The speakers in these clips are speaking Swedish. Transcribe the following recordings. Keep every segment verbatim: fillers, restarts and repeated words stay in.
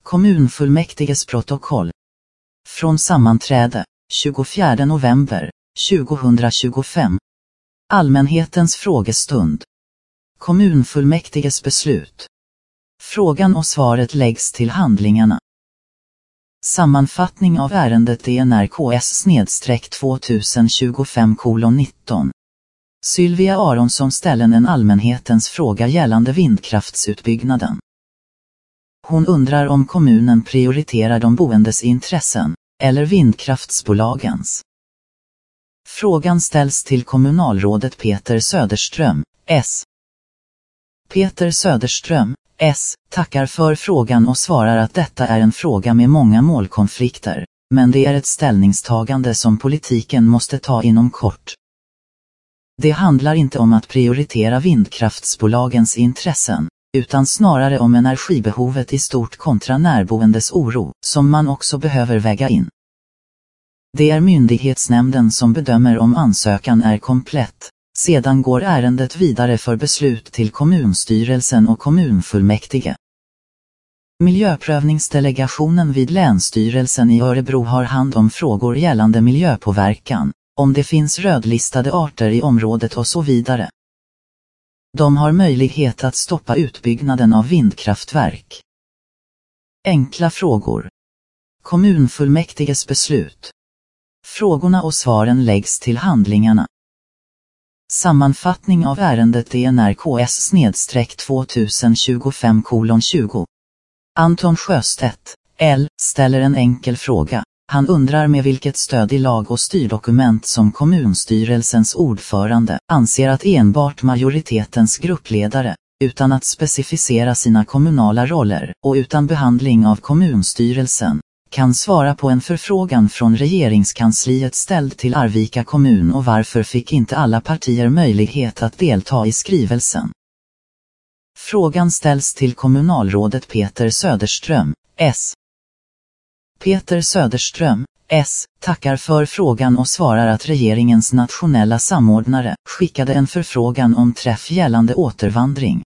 Kommunfullmäktiges protokoll. Från sammanträde, tjugofjärde november, tjugohundratjugofem. Allmänhetens frågestund. Kommunfullmäktiges beslut. Frågan och svaret läggs till handlingarna. Sammanfattning av ärendet E N R K S tjugotjugofem nitton. Sylvia Aronsson ställer en allmänhetens fråga gällande vindkraftsutbyggnaden. Hon undrar om kommunen prioriterar de boendes intressen, eller vindkraftsbolagens. Frågan ställs till kommunalrådet Peter Söderström, S. Peter Söderström, S, tackar för frågan och svarar att detta är en fråga med många målkonflikter, men det är ett ställningstagande som politiken måste ta inom kort. Det handlar inte om att prioritera vindkraftsbolagens intressen, utan snarare om energibehovet i stort kontra närboendes oro, som man också behöver väga in. Det är myndighetsnämnden som bedömer om ansökan är komplett. Sedan går ärendet vidare för beslut till kommunstyrelsen och kommunfullmäktige. Miljöprövningsdelegationen vid Länsstyrelsen i Örebro har hand om frågor gällande miljöpåverkan, om det finns rödlistade arter i området och så vidare. De har möjlighet att stoppa utbyggnaden av vindkraftverk. Enkla frågor. Kommunfullmäktiges beslut. Frågorna och svaren läggs till handlingarna. Sammanfattning av ärendet E N R K S tjugotjugofem tjugo. Anton Sjöstedt, L, ställer en enkel fråga. Han undrar med vilket stöd i lag och styrdokument som kommunstyrelsens ordförande anser att enbart majoritetens gruppledare, utan att specificera sina kommunala roller och utan behandling av kommunstyrelsen, kan svara på en förfrågan från regeringskansliet ställd till Arvika kommun och varför fick inte alla partier möjlighet att delta i skrivelsen. Frågan ställs till kommunalrådet Peter Söderström, S. Peter Söderström, S, tackar för frågan och svarar att regeringens nationella samordnare skickade en förfrågan om träff gällande återvandring.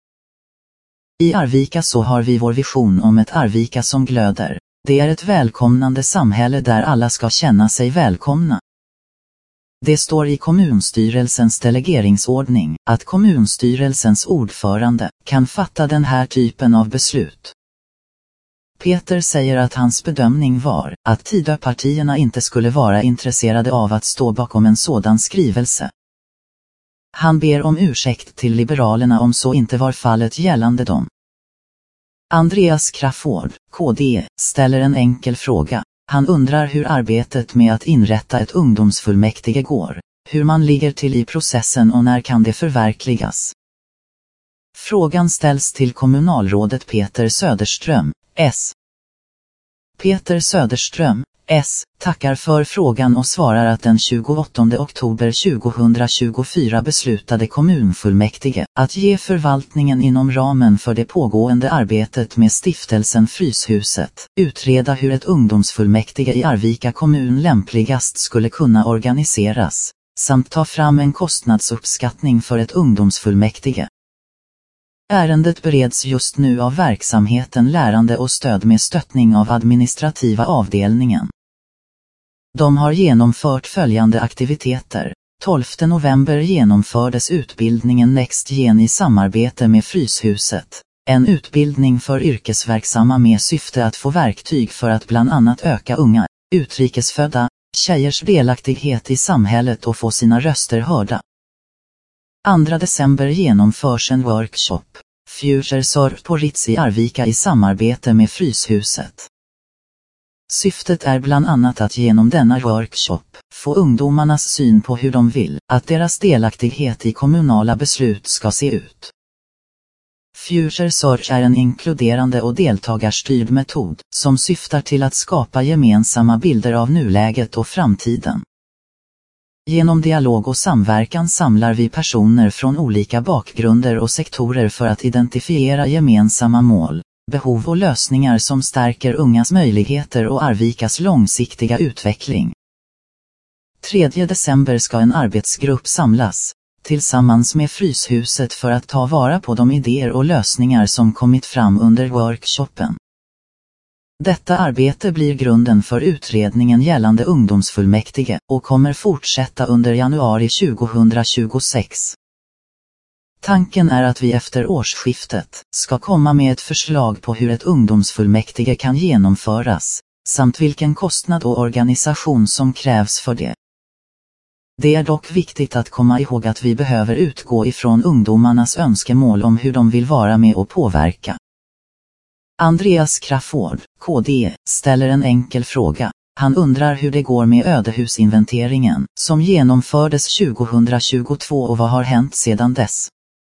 I Arvika så har vi vår vision om ett Arvika som glöder. Det är ett välkomnande samhälle där alla ska känna sig välkomna. Det står i kommunstyrelsens delegeringsordning att kommunstyrelsens ordförande kan fatta den här typen av beslut. Peter säger att hans bedömning var att Tidöpartierna inte skulle vara intresserade av att stå bakom en sådan skrivelse. Han ber om ursäkt till Liberalerna om så inte var fallet gällande dem. Andreas Crafoord, K D, ställer en enkel fråga. Han undrar hur arbetet med att inrätta ett ungdomsfullmäktige går, hur man ligger till i processen och när kan det förverkligas. Frågan ställs till kommunalrådet Peter Söderström, S. Peter Söderström, S, tackar för frågan och svarar att den tjugoåttonde oktober tjugohundratjugofyra beslutade kommunfullmäktige att ge förvaltningen inom ramen för det pågående arbetet med stiftelsen Fryshuset utreda hur ett ungdomsfullmäktige i Arvika kommun lämpligast skulle kunna organiseras, samt ta fram en kostnadsuppskattning för ett ungdomsfullmäktige. Ärendet bereds just nu av verksamheten Lärande och stöd med stöttning av administrativa avdelningen. De har genomfört följande aktiviteter. tolfte november genomfördes utbildningen NextGen i samarbete med Fryshuset. En utbildning för yrkesverksamma med syfte att få verktyg för att bland annat öka unga, utrikesfödda, tjejers delaktighet i samhället och få sina röster hörda. andra december genomförs en workshop, Future Surf på Ritz i Arvika i samarbete med Fryshuset. Syftet är bland annat att genom denna workshop få ungdomarnas syn på hur de vill att deras delaktighet i kommunala beslut ska se ut. Future Search är en inkluderande och deltagarstyrd metod som syftar till att skapa gemensamma bilder av nuläget och framtiden. Genom dialog och samverkan samlar vi personer från olika bakgrunder och sektorer för att identifiera gemensamma mål, behov och lösningar som stärker ungas möjligheter och Arvikas långsiktiga utveckling. tredje december ska en arbetsgrupp samlas, tillsammans med Fryshuset för att ta vara på de idéer och lösningar som kommit fram under workshopen. Detta arbete blir grunden för utredningen gällande ungdomsfullmäktige och kommer fortsätta under januari tjugohundratjugosex. Tanken är att vi efter årsskiftet ska komma med ett förslag på hur ett ungdomsfullmäktige kan genomföras, samt vilken kostnad och organisation som krävs för det. Det är dock viktigt att komma ihåg att vi behöver utgå ifrån ungdomarnas önskemål om hur de vill vara med och påverka. Andreas Crafoord, K D, ställer en enkel fråga. Han undrar hur det går med ödehusinventeringen, som genomfördes tjugohundratjugotvå och vad har hänt sedan dess.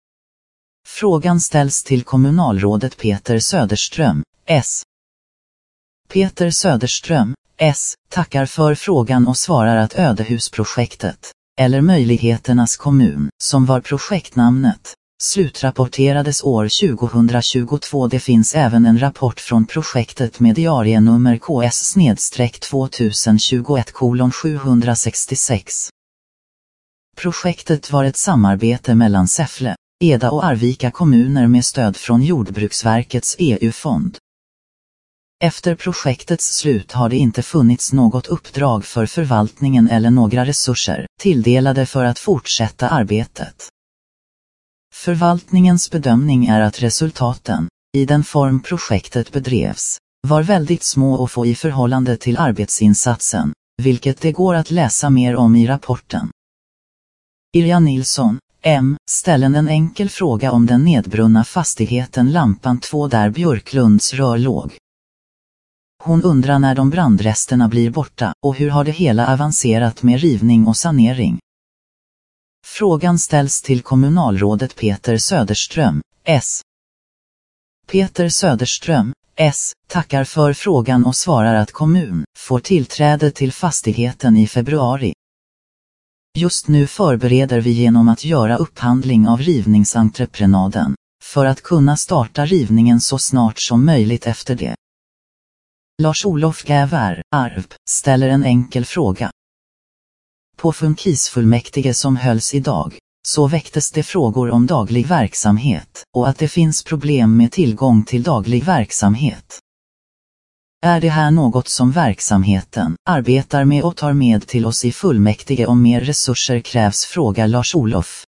Frågan ställs till kommunalrådet Peter Söderström, S. Peter Söderström, S, tackar för frågan och svarar att ödehusprojektet, eller Möjligheternas kommun, som var projektnamnet, slutrapporterades år tjugohundratjugotvå. Det finns även en rapport från projektet med diarienummer K S tjugotjugoett sjuhundrasextiosex. Projektet var ett samarbete mellan Säffle, Eda och Arvika kommuner med stöd från Jordbruksverkets E U-fond. Efter projektets slut har det inte funnits något uppdrag för förvaltningen eller några resurser tilldelade för att fortsätta arbetet. Förvaltningens bedömning är att resultaten, i den form projektet bedrevs, var väldigt små och få i förhållande till arbetsinsatsen, vilket det går att läsa mer om i rapporten. Irja Nilsson, M, ställer en enkel fråga om den nedbrunna fastigheten Lampan två där Björklunds rör låg. Hon undrar när de brandresterna blir borta och hur har det hela avancerat med rivning och sanering. Frågan ställs till kommunalrådet Peter Söderström, S. Peter Söderström, S, tackar för frågan och svarar att kommun får tillträde till fastigheten i februari. Just nu förbereder vi genom att göra upphandling av rivningsentreprenaden, för att kunna starta rivningen så snart som möjligt efter det. Lars-Olof Gävär, Arp, ställer en enkel fråga. På funkisfullmäktige som hölls idag, så väcktes det frågor om daglig verksamhet och att det finns problem med tillgång till daglig verksamhet. Är det här något som verksamheten arbetar med och tar med till oss i fullmäktige om mer resurser krävs, frågar Lars-Olof.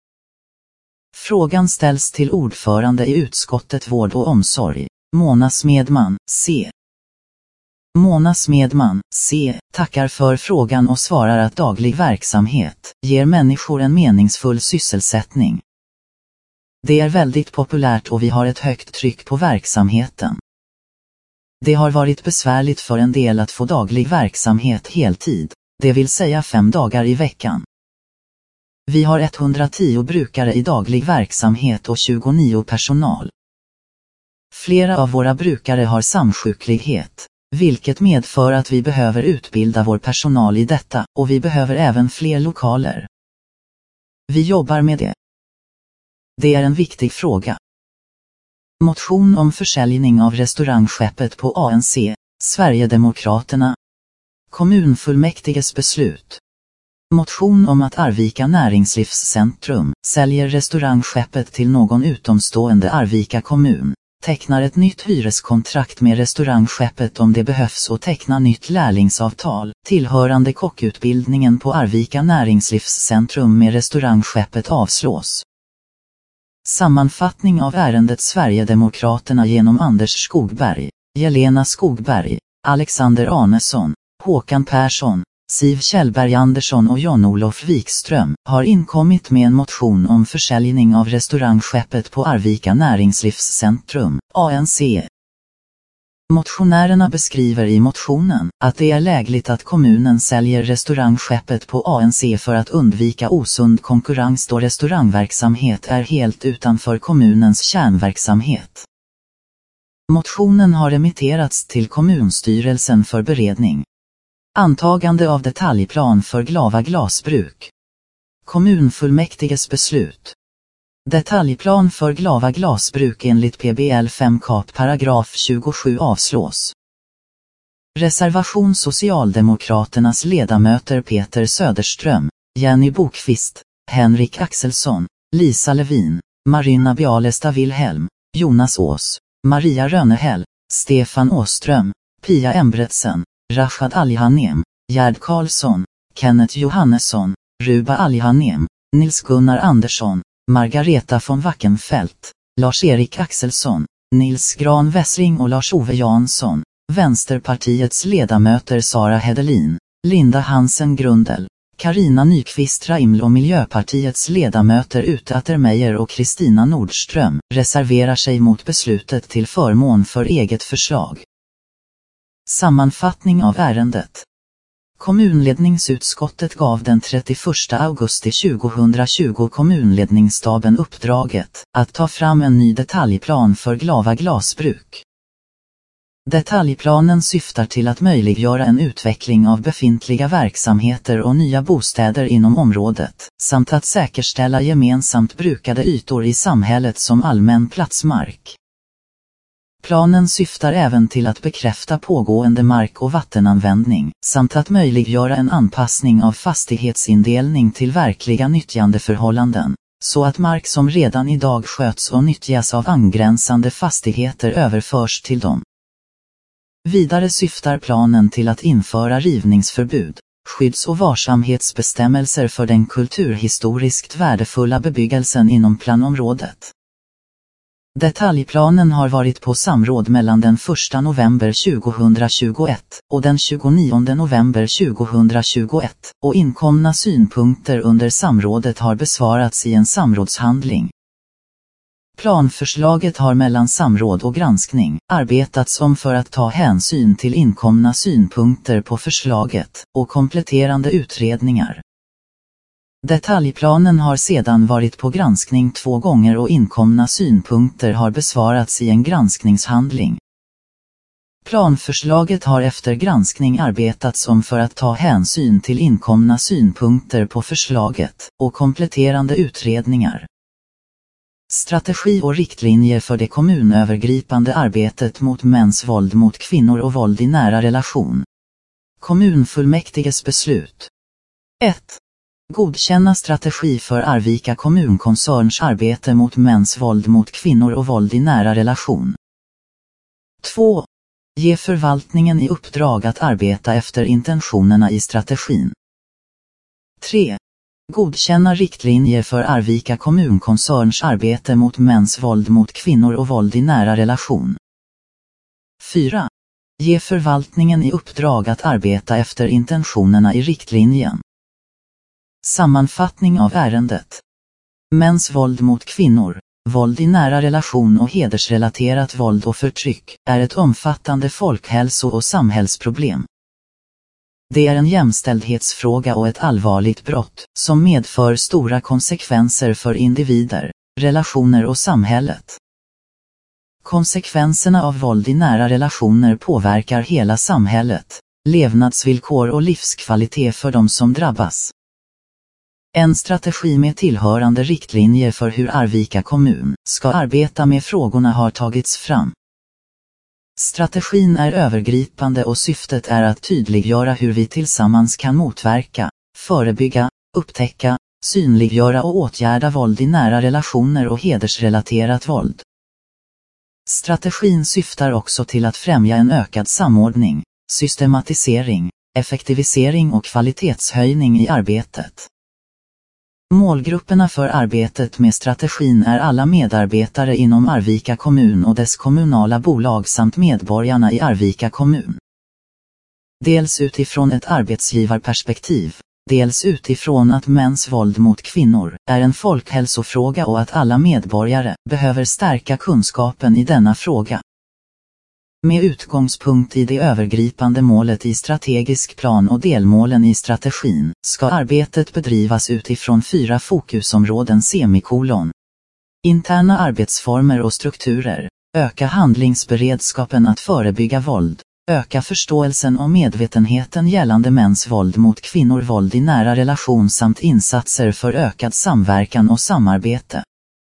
Frågan ställs till ordförande i utskottet vård och omsorg, Mona Smedman, C. Mona Smedman, C, tackar för frågan och svarar att daglig verksamhet ger människor en meningsfull sysselsättning. Det är väldigt populärt och vi har ett högt tryck på verksamheten. Det har varit besvärligt för en del att få daglig verksamhet heltid, det vill säga fem dagar i veckan. Vi har etthundratio brukare i daglig verksamhet och tjugonio personal. Flera av våra brukare har samsjuklighet, vilket medför att vi behöver utbilda vår personal i detta, och vi behöver även fler lokaler. Vi jobbar med det. Det är en viktig fråga. Motion om försäljning av restaurangskeppet på A N C, Sverigedemokraterna. Kommunfullmäktiges beslut. Motion om att Arvika Näringslivscentrum säljer restaurangskeppet till någon utomstående Arvika kommun. Tecknar ett nytt hyreskontrakt med restaurangskeppet om det behövs och tecknar nytt lärlingsavtal tillhörande kockutbildningen på Arvika Näringslivscentrum med restaurangskeppet avslås. Sammanfattning av ärendet Sverigedemokraterna genom Anders Skogberg, Jelena Skogberg, Alexander Arnesson, Håkan Persson, Siv Kjellberg Andersson och Jan-Olof Wikström har inkommit med en motion om försäljning av restaurangskeppet på Arvika Näringslivscentrum, A N C. Motionärerna beskriver i motionen att det är lägligt att kommunen säljer restaurangskeppet på A N C för att undvika osund konkurrens då restaurangverksamhet är helt utanför kommunens kärnverksamhet. Motionen har remitterats till kommunstyrelsen för beredning. Antagande av detaljplan för Glava glasbruk. Kommunfullmäktiges beslut. Detaljplan för Glava glasbruk enligt P B L fem kap paragraf tjugosju avslås. Reservation Socialdemokraternas ledamöter Peter Söderström, Jenny Bokvist, Henrik Axelsson, Lisa Levin, Marina Bialesta Wilhelm, Jonas Ås, Maria Rönnehäll, Stefan Åström, Pia Embretsen, Rashad Alhanem, Gerd Karlsson, Kenneth Johannesson, Ruba Alhanem, Nils Gunnar Andersson, Margareta von Wackenfeldt, Lars-Erik Axelsson, Nils Gran Wessring och Lars-Ove Jansson, Vänsterpartiets ledamöter Sara Hedelin, Linda Hansen Grundel, Carina Nyqvist Raiml och Miljöpartiets ledamöter Ute Attermeier och Kristina Nordström reserverar sig mot beslutet till förmån för eget förslag. Sammanfattning av ärendet. Kommunledningsutskottet gav den trettioförsta augusti tjugohundratjugo kommunledningsstaben uppdraget att ta fram en ny detaljplan för Glava glasbruk. Detaljplanen syftar till att möjliggöra en utveckling av befintliga verksamheter och nya bostäder inom området, samt att säkerställa gemensamt brukade ytor i samhället som allmän platsmark. Planen syftar även till att bekräfta pågående mark- och vattenanvändning, samt att möjliggöra en anpassning av fastighetsindelning till verkliga nyttjandeförhållanden, så att mark som redan idag sköts och nyttjas av angränsande fastigheter överförs till dem. Vidare syftar planen till att införa rivningsförbud, skydds- och varsamhetsbestämmelser för den kulturhistoriskt värdefulla bebyggelsen inom planområdet. Detaljplanen har varit på samråd mellan den första november tjugohundratjugoett och den tjugonionde november tjugohundratjugoett, och inkomna synpunkter under samrådet har besvarats i en samrådshandling. Planförslaget har mellan samråd och granskning arbetats om för att ta hänsyn till inkomna synpunkter på förslaget och kompletterande utredningar. Detaljplanen har sedan varit på granskning två gånger och inkomna synpunkter har besvarats i en granskningshandling. Planförslaget har efter granskning arbetats om för att ta hänsyn till inkomna synpunkter på förslaget och kompletterande utredningar. Strategi och riktlinjer för det kommunövergripande arbetet mot mäns våld mot kvinnor och våld i nära relation. Kommunfullmäktiges beslut. ett. Godkänna strategi för Arvika kommunkoncerns arbete mot mäns våld mot kvinnor och våld i nära relation. två. Ge förvaltningen i uppdrag att arbeta efter intentionerna i strategin. tre. Godkänna riktlinjer för Arvika kommunkoncerns arbete mot mäns våld mot kvinnor och våld i nära relation. fyra. Ge förvaltningen i uppdrag att arbeta efter intentionerna i riktlinjen. Sammanfattning av ärendet. Mäns våld mot kvinnor, våld i nära relation och hedersrelaterat våld och förtryck är ett omfattande folkhälso- och samhällsproblem. Det är en jämställdhetsfråga och ett allvarligt brott som medför stora konsekvenser för individer, relationer och samhället. Konsekvenserna av våld i nära relationer påverkar hela samhället, levnadsvillkor och livskvalitet för de som drabbas. En strategi med tillhörande riktlinjer för hur Arvika kommun ska arbeta med frågorna har tagits fram. Strategin är övergripande och syftet är att tydliggöra hur vi tillsammans kan motverka, förebygga, upptäcka, synliggöra och åtgärda våld i nära relationer och hedersrelaterat våld. Strategin syftar också till att främja en ökad samordning, systematisering, effektivisering och kvalitetshöjning i arbetet. Målgrupperna för arbetet med strategin är alla medarbetare inom Arvika kommun och dess kommunala bolag samt medborgarna i Arvika kommun. Dels utifrån ett arbetsgivarperspektiv, dels utifrån att mäns våld mot kvinnor är en folkhälsofråga och att alla medborgare behöver stärka kunskapen i denna fråga. Med utgångspunkt i det övergripande målet i strategisk plan och delmålen i strategin ska arbetet bedrivas utifrån fyra fokusområden semikolon. Interna arbetsformer och strukturer, öka handlingsberedskapen att förebygga våld, öka förståelsen och medvetenheten gällande mäns våld mot kvinnor, våld i nära relation samt insatser för ökad samverkan och samarbete.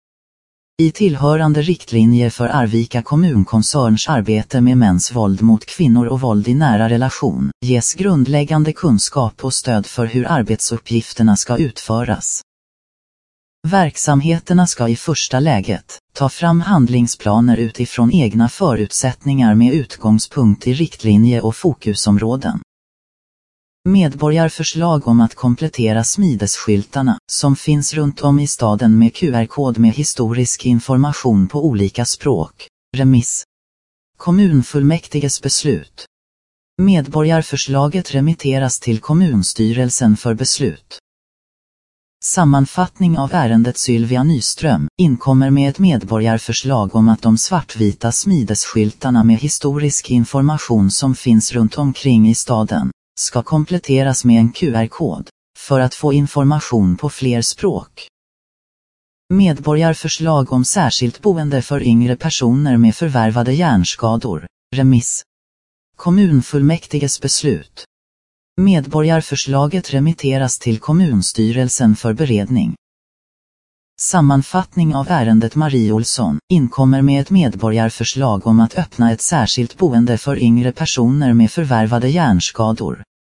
I tillhörande riktlinjer för Arvika kommunkoncerns arbete med mäns våld mot kvinnor och våld i nära relation ges grundläggande kunskap och stöd för hur arbetsuppgifterna ska utföras. Verksamheterna ska i första läget ta fram handlingsplaner utifrån egna förutsättningar med utgångspunkt i riktlinje och fokusområden. Medborgarförslag om att komplettera smidesskyltarna som finns runt om i staden med Q R-kod med historisk information på olika språk. Remiss. Kommunfullmäktiges beslut. Medborgarförslaget remitteras till kommunstyrelsen för beslut. Sammanfattning av ärendet. Sylvia Nyström inkommer med ett medborgarförslag om att de svartvita smidesskyltarna med historisk information som finns runt omkring i staden ska kompletteras med en Q R-kod för att få information på fler språk. Medborgarförslag om särskilt boende för yngre personer med förvärvade hjärnskador. Remiss. Kommunfullmäktiges beslut. Medborgarförslaget remitteras till kommunstyrelsen för beredning. Sammanfattning av ärendet. Marie Olsson inkommer med ett medborgarförslag om att öppna ett särskilt boende för yngre personer med förvärvade hjärnskador.